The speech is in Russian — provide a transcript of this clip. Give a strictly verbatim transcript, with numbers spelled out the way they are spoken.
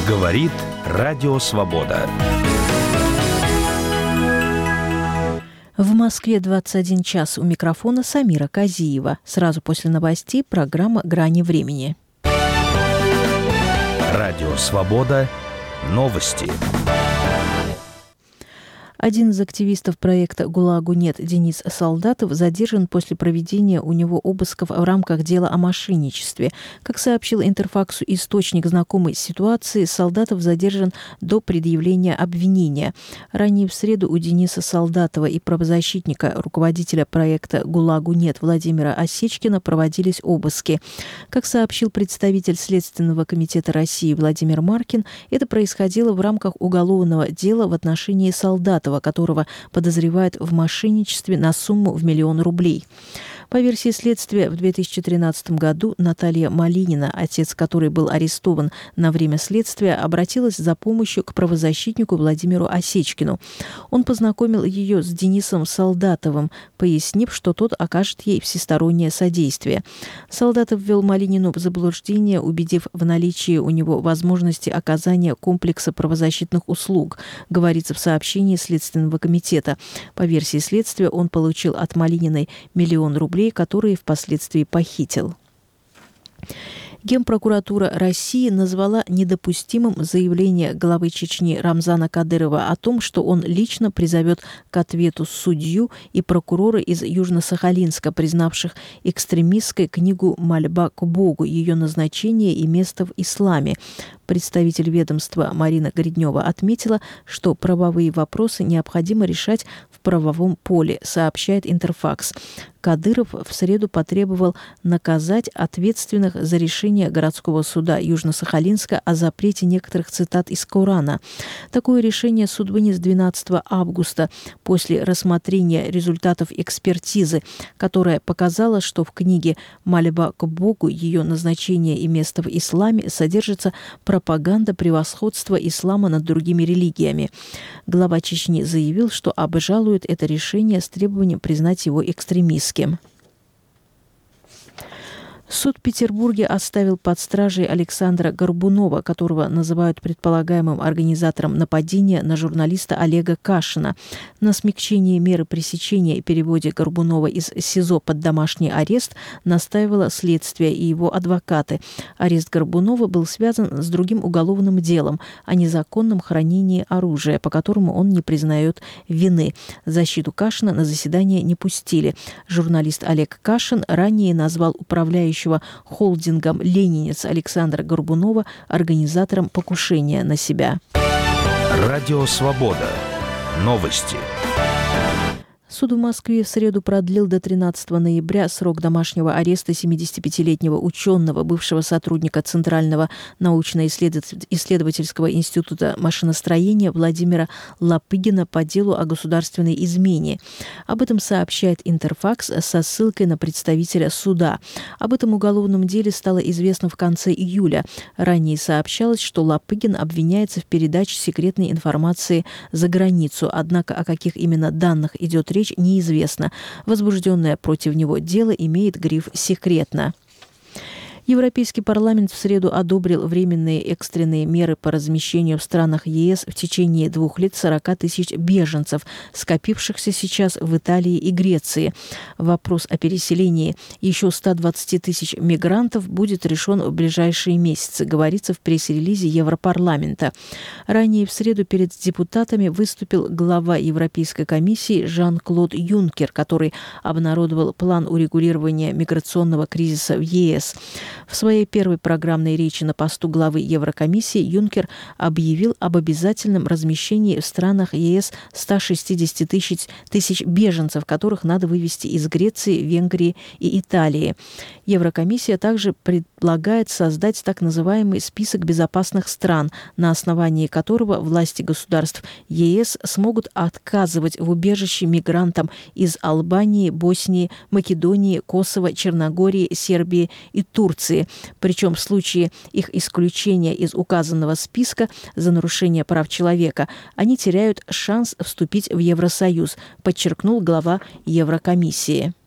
Говорит Радио Свобода. В Москве двадцать один час. У микрофона Самира Казиева. Сразу после новостей программа «Грани времени». Радио Свобода. Новости. Один из активистов проекта «ГУЛАГу нет» Денис Солдатов задержан после проведения у него обысков в рамках дела о мошенничестве. Как сообщил Интерфаксу источник, знакомый с ситуацией, Солдатов задержан до предъявления обвинения. Ранее в среду у Дениса Солдатова и правозащитника, руководителя проекта «ГУЛАГу нет» Владимира Осечкина проводились обыски. Как сообщил представитель Следственного комитета России Владимир Маркин, это происходило в рамках уголовного дела в отношении Солдатова, которого подозревают в мошенничестве на сумму в миллион рублей. По версии следствия, в две тысячи тринадцатом году Наталья Малинина, отец которой был арестован на время следствия, обратилась за помощью к правозащитнику Владимиру Осечкину. Он познакомил ее с Денисом Солдатовым, пояснив, что тот окажет ей всестороннее содействие. Солдатов ввел Малинину в заблуждение, убедив в наличии у него возможности оказания комплекса правозащитных услуг, говорится в сообщении Следственного комитета. По версии следствия, он получил от Малининой миллион рублей, которые впоследствии похитил. Генпрокуратура России назвала недопустимым заявление главы Чечни Рамзана Кадырова о том, что он лично призовет к ответу судью и прокурора из Южно-Сахалинска, признавших экстремистской книгу «Мольба к Богу», ее назначение и место в исламе. Представитель ведомства Марина Гриднева отметила, что правовые вопросы необходимо решать в правовом поле, сообщает Интерфакс. Кадыров в среду потребовал наказать ответственных за решение городского суда Южно-Сахалинска о запрете некоторых цитат из Корана. Такое решение суд вынес двенадцатого августа после рассмотрения результатов экспертизы, которая показала, что в книге «Мольба к Богу», ее назначение и место в исламе содержится пропаганда превосходства ислама над другими религиями. Глава Чечни заявил, что обжалует это решение с требованием признать его экстремистским. Суд в Петербурге оставил под стражей Александра Горбунова, которого называют предполагаемым организатором нападения на журналиста Олега Кашина. На смягчение меры пресечения и переводе Горбунова из СИЗО под домашний арест настаивало следствие и его адвокаты. Арест Горбунова был связан с другим уголовным делом о незаконном хранении оружия, по которому он не признает вины. Защиту Кашина на заседание не пустили. Журналист Олег Кашин ранее назвал управляющего холдингом «Ленинец» Александра Горбунова организатором покушения на себя. Радио Свобода. Новости. Суд в Москве в среду продлил до тринадцатого ноября срок домашнего ареста семидесятипятилетнего ученого, бывшего сотрудника Центрального научно-исследовательского института машиностроения Владимира Лопыгина по делу о государственной измене. Об этом сообщает Интерфакс со ссылкой на представителя суда. Об этом уголовном деле стало известно в конце июля. Ранее сообщалось, что Лопыгин обвиняется в передаче секретной информации за границу, однако о каких именно данных идет речь, неизвестно. Возбужденное против него дело имеет гриф «секретно». Европейский парламент в среду одобрил временные экстренные меры по размещению в странах ЕС в течение двух лет сорока тысяч беженцев, скопившихся сейчас в Италии и Греции. Вопрос о переселении еще ста двадцати тысяч мигрантов будет решен в ближайшие месяцы, говорится в пресс-релизе Европарламента. Ранее в среду перед депутатами выступил глава Европейской комиссии Жан-Клод Юнкер, который обнародовал план урегулирования миграционного кризиса в ЕС. В своей первой программной речи на посту главы Еврокомиссии Юнкер объявил об обязательном размещении в странах ЕС ста шестидесяти тысяч беженцев, которых надо вывести из Греции, Венгрии и Италии. Еврокомиссия также предлагает создать так называемый список безопасных стран, на основании которого власти государств ЕС смогут отказывать в убежище мигрантам из Албании, Боснии, Македонии, Косово, Черногории, Сербии и Турции. Причем в случае их исключения из указанного списка за нарушение прав человека они теряют шанс вступить в Евросоюз, подчеркнул глава Еврокомиссии.